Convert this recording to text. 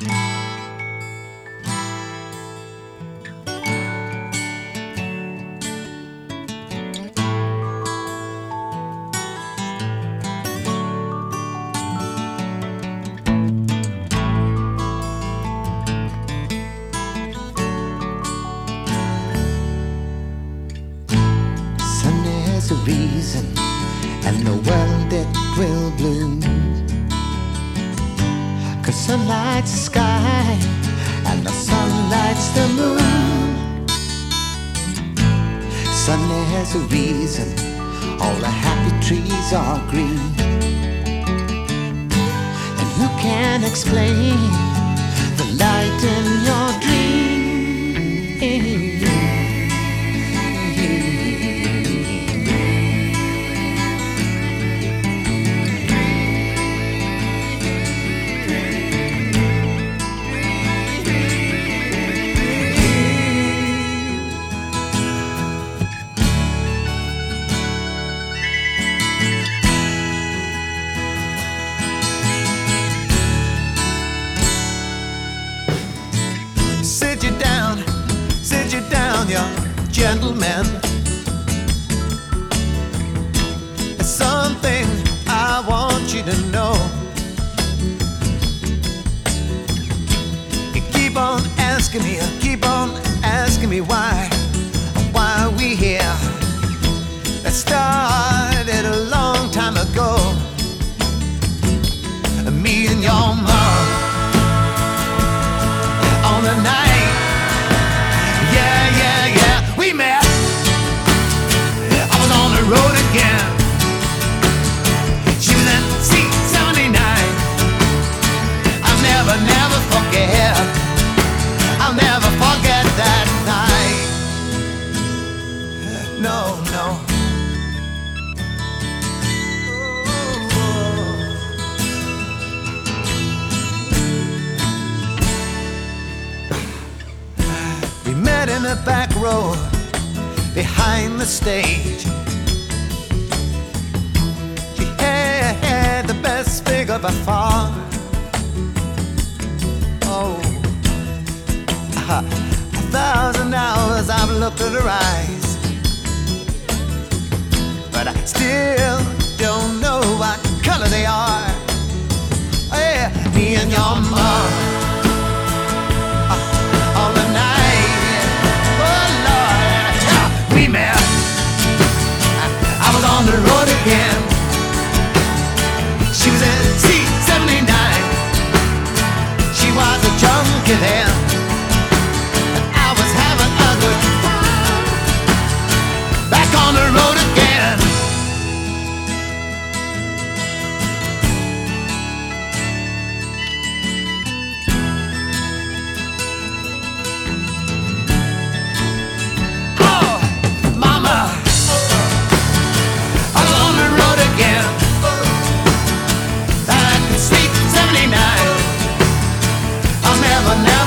A reason, and the world it will bloom. 'Cause sun lights the sky, and the sun lights the moon. Sunday has a reason, all the happy trees are green. And who can explain the light in your dream? Sit you down, young gentleman. It's something I want you to know. You keep on asking me why are we here? That started a long time ago. Me and your mom on the night. Yeah, we met. I was on the road again. She was in C-79. I'll never forget. I'll never forget that night. No. We met in the back row behind the stage. She had the best figure by far. Oh, 1,000 hours I've looked at her eyes, but I still don't know what color they are. Yeah, me and your mom all the night. Oh Lord, we met. I was on the road again. She was in C-79. She was a junkie then, and I was having a good time. Back on the road again. Never